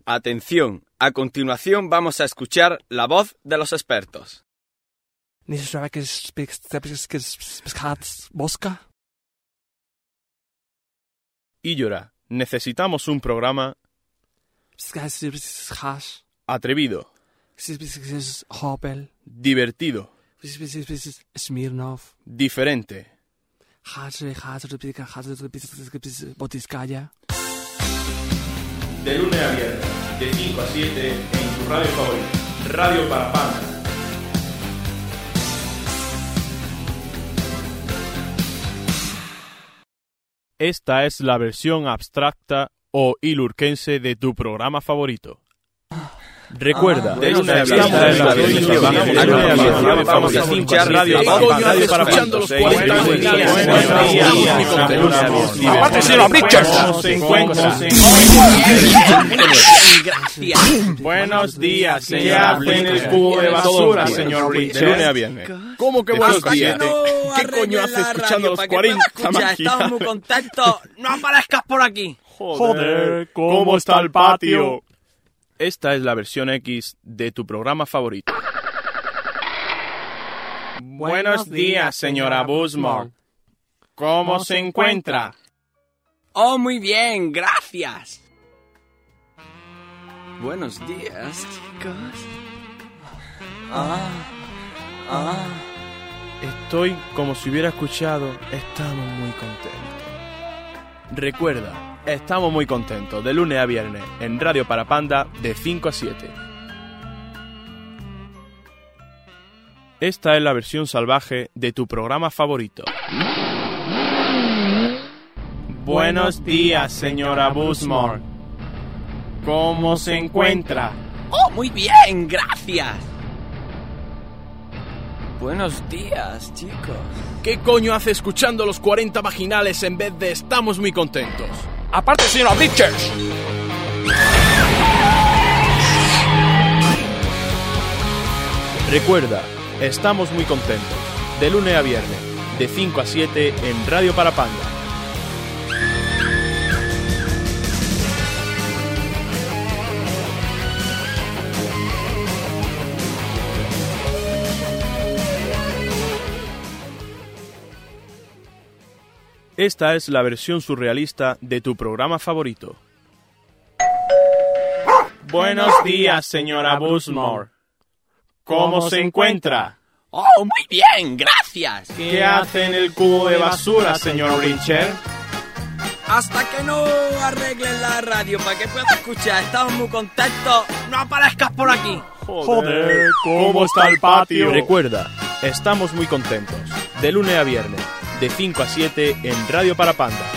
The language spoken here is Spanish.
Atención, a continuación vamos a escuchar la voz de los expertos. Illora, necesitamos un programa atrevido, divertido, diferente. De lunes a viernes, de 5 a 7, en tu radio favorita, Radio Parapanda. Esta es la versión abstracta o ilurquense de tu programa favorito. Recuerda, de lunes a viernes, vamos a escuchar Radio Parapanda. ¡Aparte, señor Bridges! Buenos días, ¿qué hace en el cubo de basura, señor Bridges? De lunes a viernes. ¿Cómo que buenos días? ¿Qué coño hace escuchando los 40 magias? Estamos muy contentos. ¡No aparezcas por aquí! Joder, ¿cómo está el patio? Esta es la versión X de tu programa favorito. Buenos días, señora Busmore. ¿Cómo se encuentra? Oh, muy bien, gracias. Buenos días, chicos. Estoy como si hubiera escuchado, estamos muy contentos. Recuerda, estamos muy contentos, de lunes a viernes, en Radio Parapanda, de 5 a 7. Esta es la versión salvaje de tu programa favorito. Buenos días, señora Busmore. ¿Cómo se encuentra? Oh, muy bien, gracias. Buenos días, chicos. ¿Qué coño hace escuchando los 40 vaginales en vez de estamos muy contentos? ¡Aparte, señor Bridges! Recuerda, estamos muy contentos, de lunes a viernes, de 5 a 7 en Radio Parapanda. Esta es la versión surrealista de tu programa favorito. Buenos días, señora Busmore. ¿Cómo se encuentra? Oh, muy bien, gracias. ¿Qué hace en el cubo de basura, señor Richard? Hasta que no arreglen la radio para que pueda escuchar, estamos muy contentos. ¡No aparezcas por aquí! Joder, ¿cómo está el patio? Recuerda, estamos muy contentos, de lunes a viernes, de 5 a 7 en Radio Parapanda.